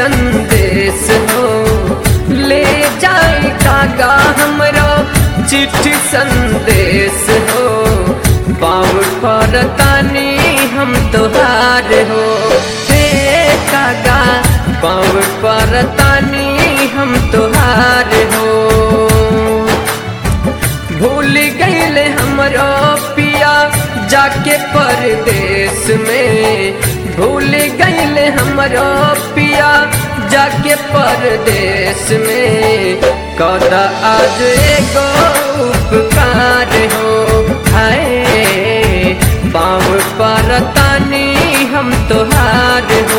संदेश हो, ले जाए कागा हमरो चिट्ठी संदेश हो। पाँव परतानी हम तोहार हो, हे कागा पाँव परतानी हम तोहार हो। भूल गईले हमरो पिया जाके परदेश में, भूल गईले हमरो पिया जाके परदेश में। कदा आज एगो उपकार हो, हाय पाँव परतानी हम तोहार हो।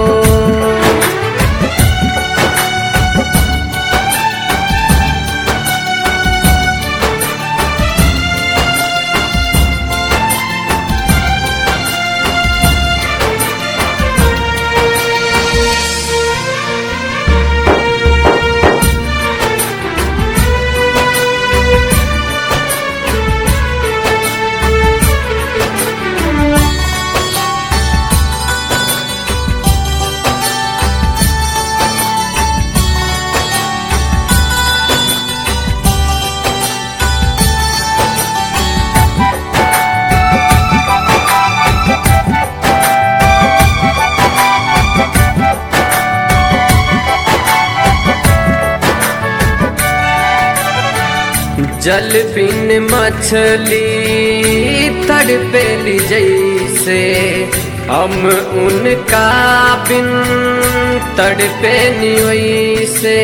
जल बिन मछली तड़पेली जैसे, हम उनका बिन तड़पेनी वैसे।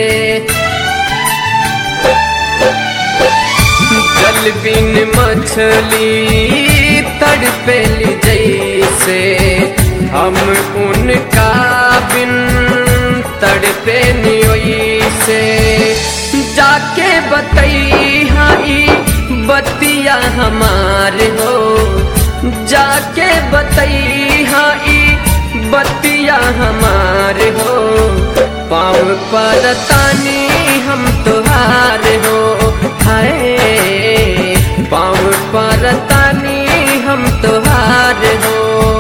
जल बिन मछली तड़पेली जैसे, हम उनका बिन तड़पेनी वैसे। जाके बतई हाई बतिया हमार हो, जाके बतई हाई बतिया हमार हो। पाँव परतानी हम तोहार हो, हाय पाँव परतानी हम तोहार हो।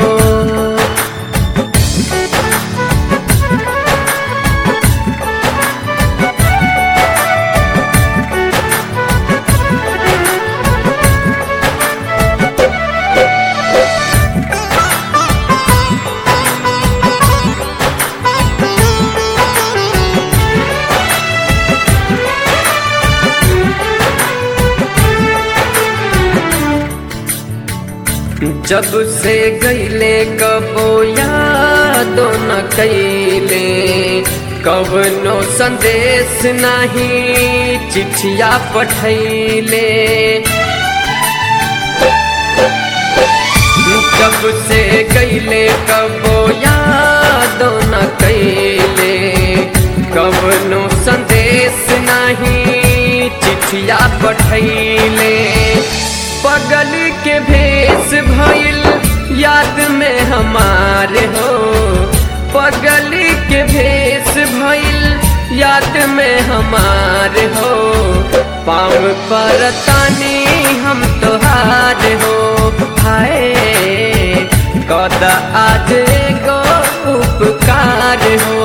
जब से गईले कबो यादो न कैले, कवनो संदेश नहीं चिट्ठिया पठैले। जब से गईले कबो यादो न कैले, कवनो संदेश नहीं चिट्ठिया पठैले। पगल के भेष भइल याद में हमार हो, पगल के भेष भइल याद में हमार हो। पाँव परतानी हम तोहार हो, हाय कदा आज एगो उपकार हो।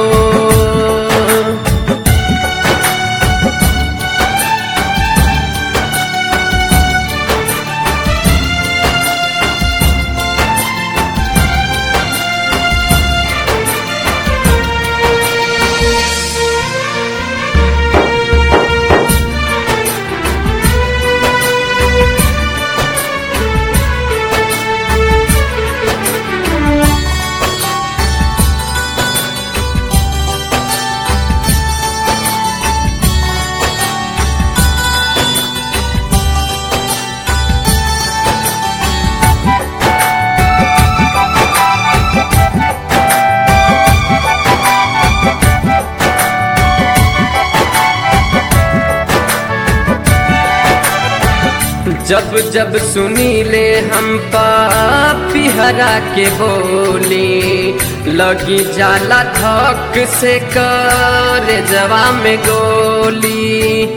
जब जब सुनीले हम पापी हरा के बोली, लगी जाला धक से कर जवा में गोली।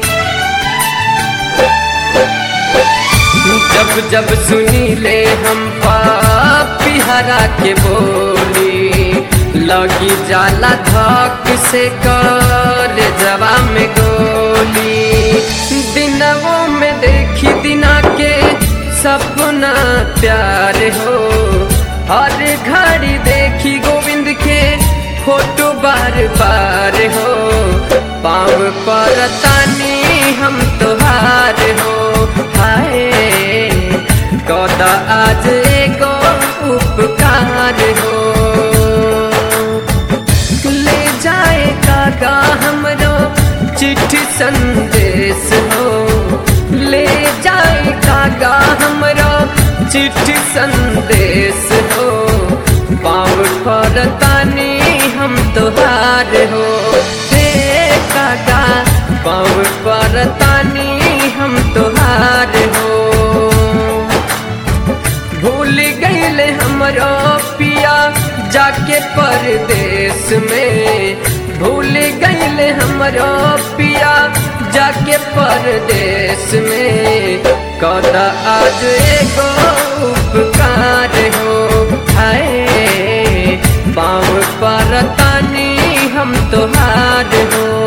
जब जब सुनीले हम पापी हरा के बोली, लगी जाला धक से कर जवा में गोली। दिनों में देखी दिना के सपना प्यार हो, हर घड़ी देखी गोविंद के फोटो बार बार हो। पाँव पर तानी हम तोहार हो, हाय कदा आज एगो उपकार हो। ले जाए काका हमरो चिट्ठी संदेश हो, ले जाए काका हमरो चिट्ठी संदेश हो। पाँव पर तानी हम तोहार हो, हे काका पाँव पर तानी हम तोहार हो। भूल गईले हमरो पिया जाके परदेश में, भूल गईले हमरो पिया जाके परदेश में। कदा आज एगो उपकार हो, हाय पाँव पर तानी हम तोहार हो।